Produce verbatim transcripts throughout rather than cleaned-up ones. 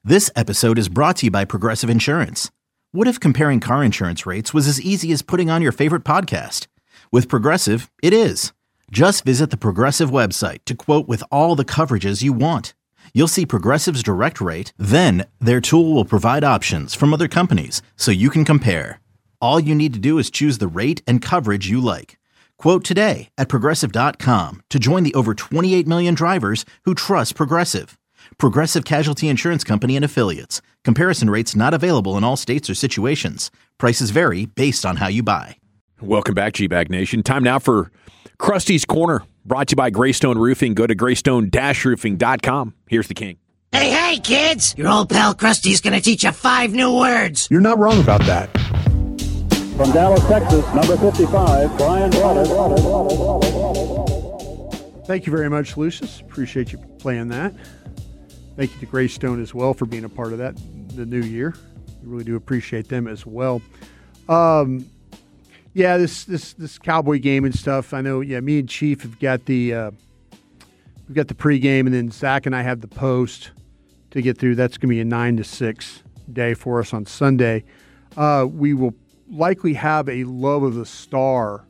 This episode is brought to you by Progressive Insurance. What if comparing car insurance rates was as easy as putting on your favorite podcast? With Progressive, it is. Just visit the Progressive website to quote with all the coverages you want. You'll see Progressive's direct rate, then their tool will provide options from other companies so you can compare. All you need to do is choose the rate and coverage you like. Quote today at progressive dot com to join the over twenty-eight million drivers who trust Progressive. Progressive Casualty Insurance Company and Affiliates. Comparison rates not available in all states or situations. Prices vary based on how you buy. Welcome back, G-Bag Nation. Time now for Krusty's Corner, brought to you by Greystone Roofing. Go to greystone dash roofing dot com. Here's the king. Hey, hey, kids! Your old pal Krusty's gonna teach you five new words. You're not wrong about that. From Dallas, Texas, number fifty-five, Brian Brothers. Thank you very much, Lucius. Appreciate you playing that. Thank you to Greystone as well for being a part of that, the new year. We really do appreciate them as well. Um, yeah, this this this Cowboy game and stuff. I know. Yeah, me and Chief have got the uh, we've got the pregame, and then Zach and I have the post to get through. That's going to be a nine to six day for us on Sunday. Uh, we will likely have a Love of the Star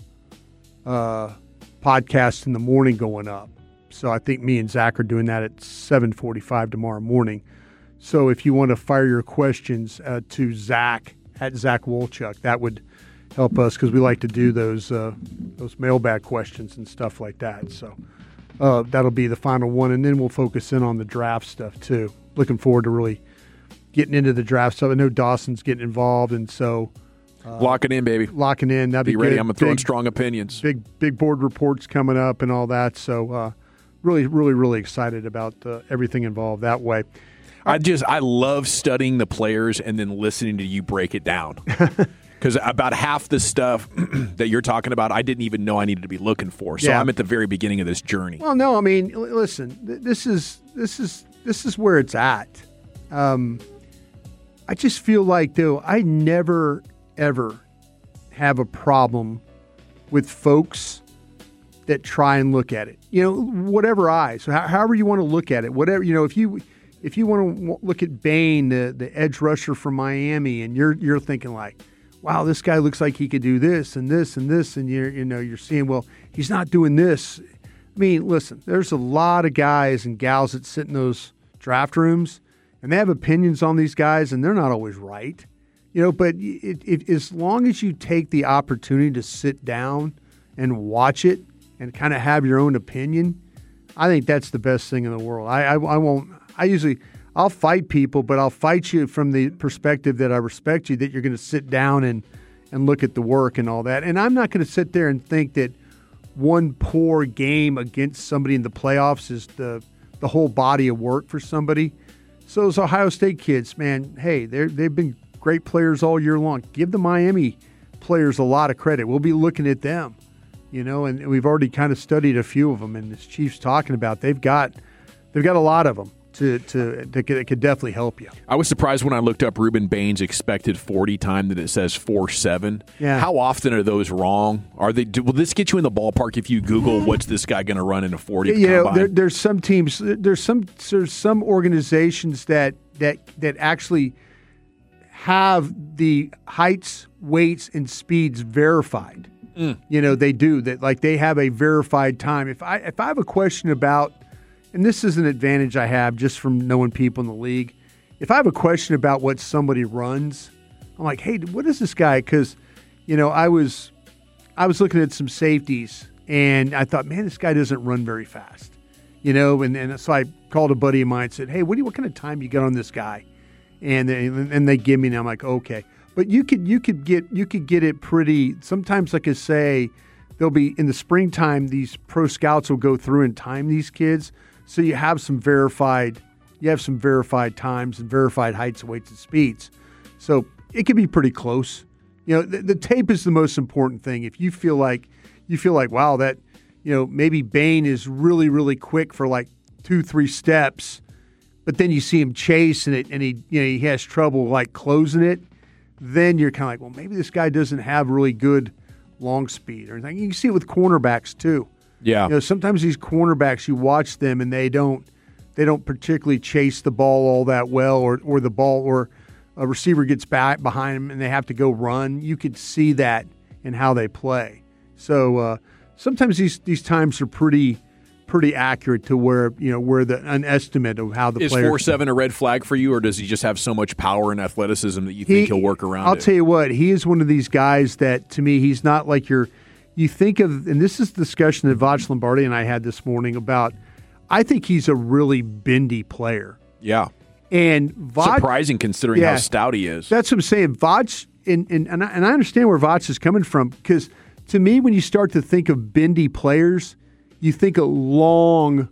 uh, podcast in the morning going up. So I think me and Zach are doing that at seven forty-five tomorrow morning. So if you want to fire your questions uh, to Zach at Zach Wolchuk, that would help us because we like to do those uh, those mailbag questions and stuff like that. So uh, that'll be the final one, and then we'll focus in on the draft stuff too. Looking forward to really getting into the draft stuff. I know Dawson's getting involved, and so uh, lock it in, baby. Locking in. That'd be, be ready. good. I'm gonna throw in big, strong opinions. Big big board reports coming up and all that. So. Uh, Really, really, really excited about uh, everything involved that way. I just, I love studying the players and then listening to you break it down. Because about half the stuff that you're talking about, I didn't even know I needed to be looking for. So yeah. I'm at the very beginning of this journey. Well, no, I mean, l- listen, th- this is this is this is where it's at. Um, I just feel like, though, I never ever have a problem with folks that try and look at it, you know, whatever eyes, so however you want to look at it, whatever, you know, if you if you want to look at Bain, the, the edge rusher from Miami, and you're you're thinking like, wow, this guy looks like he could do this and this and this, and you're you know you're seeing, well, he's not doing this. I mean, listen, there's a lot of guys and gals that sit in those draft rooms, and they have opinions on these guys, and they're not always right, you know. But it, it, as long as you take the opportunity to sit down and watch it and kind of have your own opinion, I think that's the best thing in the world. I, I, I won't. I usually I'll fight people, but I'll fight you from the perspective that I respect you, that you're going to sit down and and look at the work and all that. And I'm not going to sit there and think that one poor game against somebody in the playoffs is the the whole body of work for somebody. So those Ohio State kids, man, hey, they they've been great players all year long. Give the Miami players a lot of credit. We'll be looking at them. You know, and we've already kind of studied a few of them, and as Chief's talking about, they've got they've got a lot of them to to that could, could definitely help you. I was surprised when I looked up Ruben Bain's expected forty time that it says four seven. Yeah. How often are those wrong? Are they? Will this get you in the ballpark if you Google what's this guy going to run in a forty? You know, there, there's some teams, there's some there's some organizations that that that actually have the heights, weights, and speeds verified. Mm. You know, they do that. Like they have a verified time. If I if I have a question about, and this is an advantage I have just from knowing people in the league. If I have a question about what somebody runs, I'm like, hey, what is this guy? Because, you know, I was I was looking at some safeties and I thought, man, this guy doesn't run very fast. You know, and, and so I called a buddy of mine and said, hey, what do you, what kind of time you got on this guy? And they, and they give me, and I'm like, okay. But you could you could get you could get it pretty. Sometimes, like I say, there'll be in the springtime. These pro scouts will go through and time these kids, so you have some verified you have some verified times and verified heights, weights, and speeds. So it can be pretty close. You know, the, the tape is the most important thing. If you feel like you feel like wow, that you know maybe Bain is really really quick for like two three steps, but then you see him chase and it and he you know he has trouble like closing it. Then you're kind of like, well, maybe this guy doesn't have really good long speed or anything. You can see it with cornerbacks too. Yeah. You know, sometimes these cornerbacks, you watch them and they don't they don't particularly chase the ball all that well, or or the ball or a receiver gets back behind them and they have to go run. You could see that in how they play. So uh, sometimes these these times are pretty pretty accurate to where you know where the an estimate of how the is players. four seven a red flag for you, or does he just have so much power and athleticism that you think he, he'll work around I'll it? tell you what, he is one of these guys that to me he's not like your. You think of, and this is the discussion that Voch Lombardi and I had this morning about. I think he's a really bendy player. Yeah. And Voch, surprising considering yeah, how stout he is. That's what I'm saying. Voch, and, and, and, I, and I understand where Voch is coming from, because to me, when you start to think of bendy players, you think of long,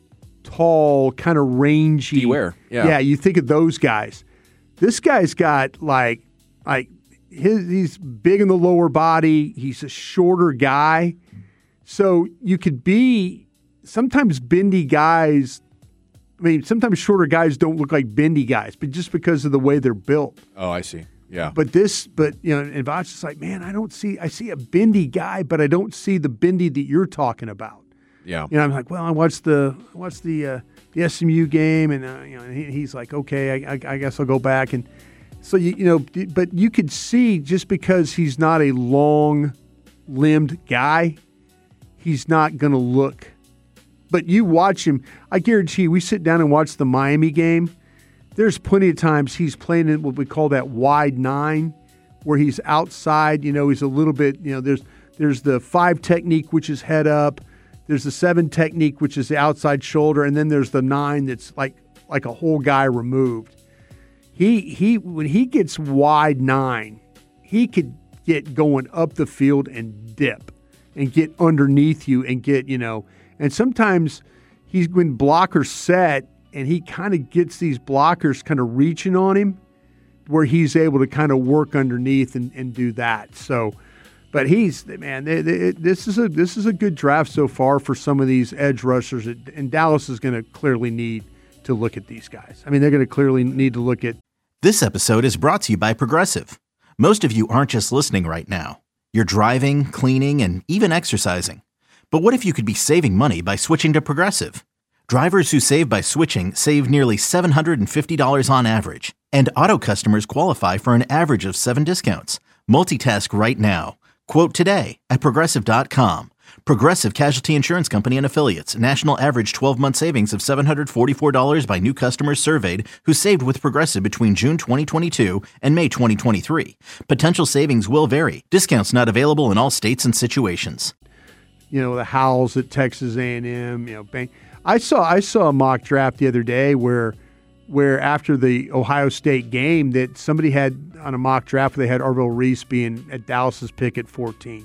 tall, kind of rangy. Beware. Yeah. Yeah, you think of those guys. This guy's got like, like his, he's big in the lower body. He's a shorter guy. So you could be, sometimes bendy guys, I mean, sometimes shorter guys don't look like bendy guys, but just because of the way they're built. Oh, I see. Yeah. But this, but, you know, and Voch is like, man, I don't see, I see a bendy guy, but I don't see the bendy that you're talking about. Yeah. You know, I'm like, well, I watched the, I watched the, uh, the S M U game, and, uh, you know, and he, he's like, okay, I, I, I guess I'll go back. And so, you, you know, but you could see just because he's not a long-limbed guy, he's not going to look. But you watch him, I guarantee you, we sit down and watch the Miami game. There's plenty of times he's playing in what we call that wide nine, where he's outside. You know, he's a little bit, you know, there's there's the five technique, which is head up. There's the seven technique, which is the outside shoulder. And then there's the nine that's like like a whole guy removed. He he when he gets wide nine, he could get going up the field and dip and get underneath you and get, you know, and sometimes he's when blockers set and he kind of gets these blockers kind of reaching on him where he's able to kind of work underneath and, and do that. So, but he's, man, they, they, this is a this is a good draft so far for some of these edge rushers. And Dallas is going to clearly need to look at these guys. I mean, they're going to clearly need to look at. This episode is brought to you by Progressive. Most of you aren't just listening right now. You're driving, cleaning, and even exercising. But what if you could be saving money by switching to Progressive? Drivers who save by switching save nearly seven hundred fifty dollars on average. And auto customers qualify for an average of seven discounts. Multitask right now. Quote today at Progressive dot com. Progressive Casualty Insurance Company and Affiliates. National average twelve-month savings of seven hundred forty-four dollars by new customers surveyed who saved with Progressive between June twenty twenty-two and May twenty twenty-three. Potential savings will vary. Discounts not available in all states and situations. You know, the Howells at Texas A and M, you know, bank. I saw I saw a mock draft the other day where where after the Ohio State game that somebody had on a mock draft they had Arvell Reese being at Dallas's pick at fourteen.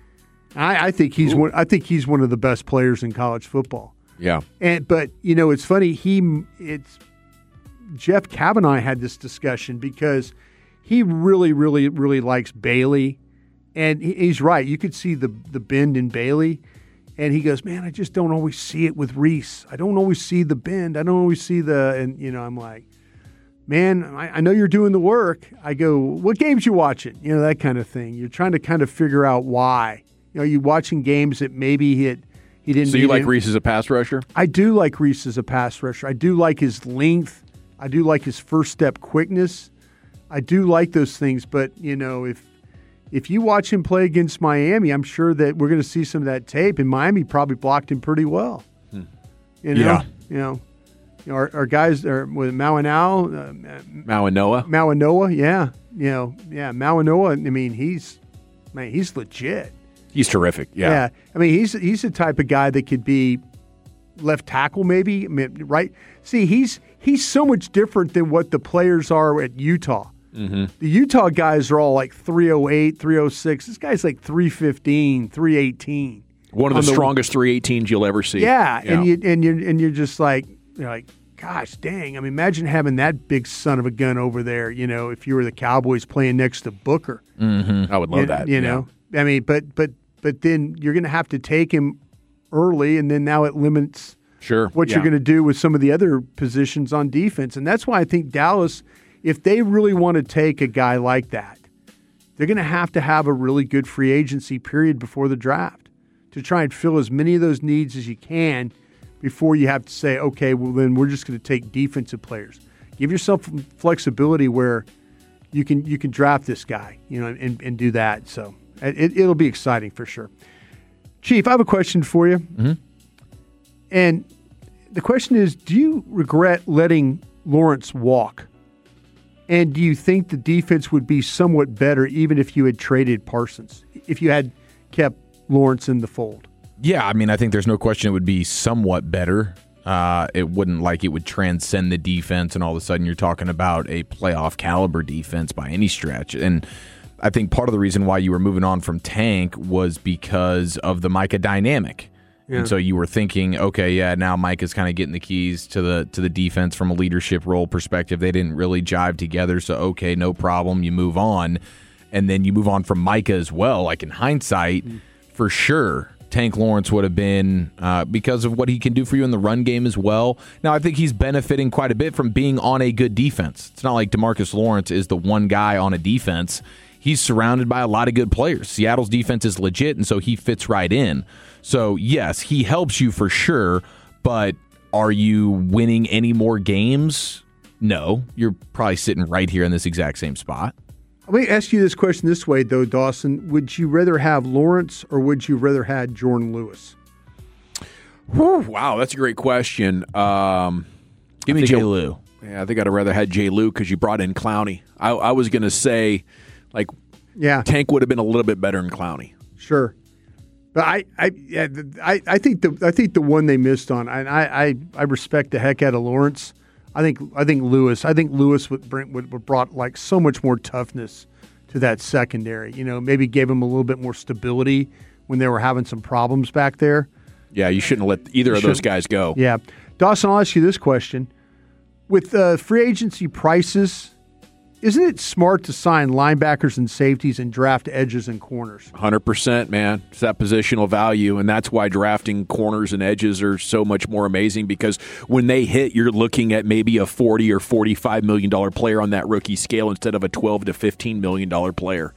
I, I think he's Ooh. one I think he's one of the best players in college football. Yeah. And but you know, it's funny, he it's Jeff Kavanaugh had this discussion because he really, really, really likes Bailey. And he's right. You could see the the bend in Bailey. And he goes, man, I just don't always see it with Reese. I don't always see the bend. I don't always see the, and, you know, I'm like, man, I, I know you're doing the work. I go, what games you watching? You know, that kind of thing. You're trying to kind of figure out why. You know, you watching games that maybe he, had, he didn't. So you like Reese as a pass rusher? I do like Reese as a pass rusher. I do like his length. I do like his first step quickness. I do like those things. But, you know, if, If you watch him play against Miami, I'm sure that we're going to see some of that tape, and Miami probably blocked him pretty well. Hmm. You know, yeah. you know, you know our, our guys are with Mauanau, uh, Mauanoa, Mauanoa, yeah, you know, yeah, Mauanoa. I mean, he's man, he's legit. He's terrific. Yeah, yeah. I mean, he's he's the type of guy that could be left tackle, maybe. I mean, right? See, he's he's so much different than what the players are at Utah. Mm-hmm. The Utah guys are all like three oh eight, three oh six. This guy's like three fifteen, three eighteen. One of the, the strongest three eighteens you'll ever see. Yeah, yeah. and you and you and you're just like you're like, gosh, dang! I mean, imagine having that big son of a gun over there. You know, if you were the Cowboys playing next to Booker, mm-hmm. I would love you, that. You yeah. know, I mean, but but but then you're going to have to take him early, and then now it limits sure what yeah. you're going to do with some of the other positions on defense, and that's why I think Dallas. If they really want to take a guy like that, they're going to have to have a really good free agency period before the draft to try and fill as many of those needs as you can before you have to say, okay, well, then we're just going to take defensive players. Give yourself flexibility where you can you can draft this guy, you know, and, and do that. So it, it'll be exciting for sure. Chief, I have a question for you. Mm-hmm. And the question is, do you regret letting Lawrence walk? And do you think the defense would be somewhat better even if you had traded Parsons, if you had kept Lawrence in the fold? Yeah, I mean, I think there's no question it would be somewhat better. Uh, it wouldn't like it would transcend the defense, and all of a sudden you're talking about a playoff caliber defense by any stretch. And I think part of the reason why you were moving on from Tank was because of the Micah dynamic. Yeah. And so you were thinking, okay, yeah, now Mike is kind of getting the keys to the to the defense from a leadership role perspective. They didn't really jive together, so okay, no problem. You move on, and then you move on from Micah as well. Like in hindsight, mm. for sure, Tank Lawrence would have been uh, because of what he can do for you in the run game as well. Now, I think he's benefiting quite a bit from being on a good defense. It's not like DeMarcus Lawrence is the one guy on a defense. He's surrounded by a lot of good players. Seattle's defense is legit, and so he fits right in. So, yes, he helps you for sure, but are you winning any more games? No. You're probably sitting right here in this exact same spot. Let me ask you this question this way, though, Dawson. Would you rather have Lawrence or would you rather have Jordan Lewis? Whew, wow, that's a great question. Um, give me Jay Lou. Yeah, I think I'd have rather had Jay Lou because you brought in Clowney. I, I was going to say, like, yeah, Tank would have been a little bit better than Clowney. Sure. But I, I, yeah, I, I think the I think the one they missed on, and I, I, I respect the heck out of Lawrence. I think I think Lewis. I think Lewis would bring would, would brought like so much more toughness to that secondary. You know, maybe gave him a little bit more stability when they were having some problems back there. Yeah, you shouldn't let either you of those guys go. Yeah, Dawson, I'll ask you this question: with uh, free agency prices, isn't it smart to sign linebackers and safeties and draft edges and corners? one hundred percent, man. It's that positional value, and that's why drafting corners and edges are so much more amazing because when they hit, you're looking at maybe a forty or forty-five million dollars player on that rookie scale instead of a twelve to fifteen million dollars player.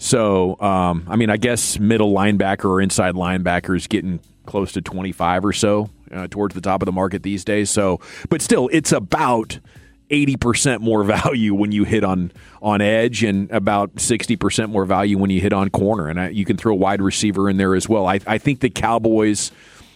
So, um, I mean, I guess middle linebacker or inside linebacker is getting close to twenty-five or so uh, towards the top of the market these days. So, but still, it's about eighty percent more value when you hit on, on edge and about sixty percent more value when you hit on corner. And I, you can throw a wide receiver in there as well. I, I think the Cowboys,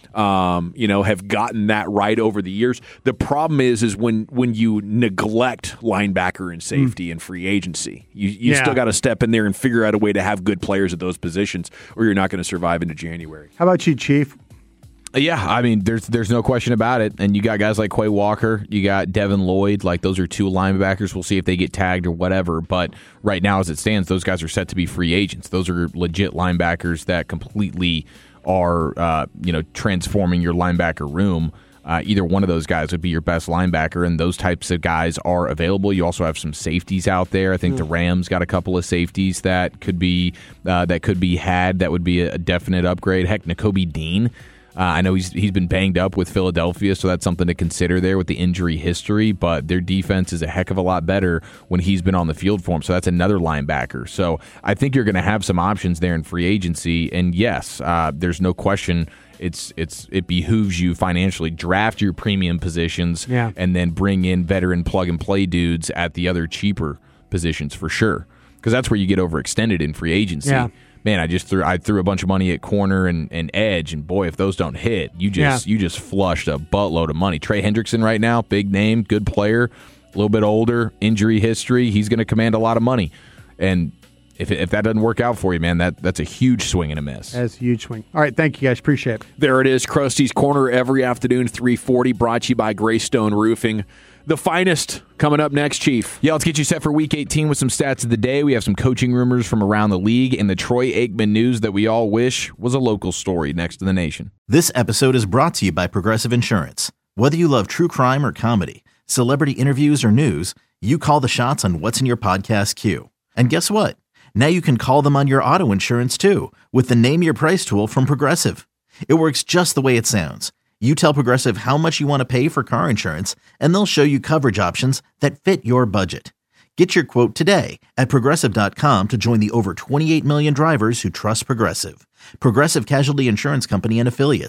um, you know, have gotten that right over the years. The problem is, is when, when you neglect linebacker and safety mm. and free agency, you, you yeah. still got to step in there and figure out a way to have good players at those positions or you're not going to survive into January. How about you, Chief? Yeah, I mean, there's there's no question about it. And you got guys like Quay Walker, you got Devin Lloyd, like those are two linebackers. We'll see if they get tagged or whatever. But right now, as it stands, those guys are set to be free agents. Those are legit linebackers that completely are, uh, you know, transforming your linebacker room. Uh, either one of those guys would be your best linebacker, and those types of guys are available. You also have some safeties out there. I think mm. the Rams got a couple of safeties that could be uh, that could be had. That would be a definite upgrade. Heck, Nakobe Dean. Uh, I know he's he's been banged up with Philadelphia, so that's something to consider there with the injury history, but their defense is a heck of a lot better when he's been on the field for them, so that's another linebacker. So I think you're going to have some options there in free agency, and yes, uh, there's no question it's it's it behooves you financially. Draft your premium positions yeah. and then bring in veteran plug-and-play dudes at the other cheaper positions for sure, because that's where you get overextended in free agency. Yeah. Man, I just threw I threw a bunch of money at corner and, and edge, and boy, if those don't hit, you just yeah. you just flushed a buttload of money. Trey Hendrickson right now, big name, good player, a little bit older, injury history. He's going to command a lot of money, and if if that doesn't work out for you, man, that that's a huge swing and a miss. That's a huge swing. All right, thank you guys, appreciate it. There it is, Krusty's Corner every afternoon, three forty, brought to you by Greystone Roofing. The finest coming up next, Chief. Yeah, let's get you set for Week eighteen with some stats of the day. We have some coaching rumors from around the league and the Troy Aikman news that we all wish was a local story next to the nation. This episode is brought to you by Progressive Insurance. Whether you love true crime or comedy, celebrity interviews or news, you call the shots on what's in your podcast queue. And guess what? Now you can call them on your auto insurance too with the Name Your Price tool from Progressive. It works just the way it sounds. You tell Progressive how much you want to pay for car insurance, and they'll show you coverage options that fit your budget. Get your quote today at Progressive dot com to join the over twenty-eight million drivers who trust Progressive. Progressive Casualty Insurance Company and Affiliates.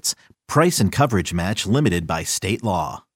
Price and coverage match limited by state law.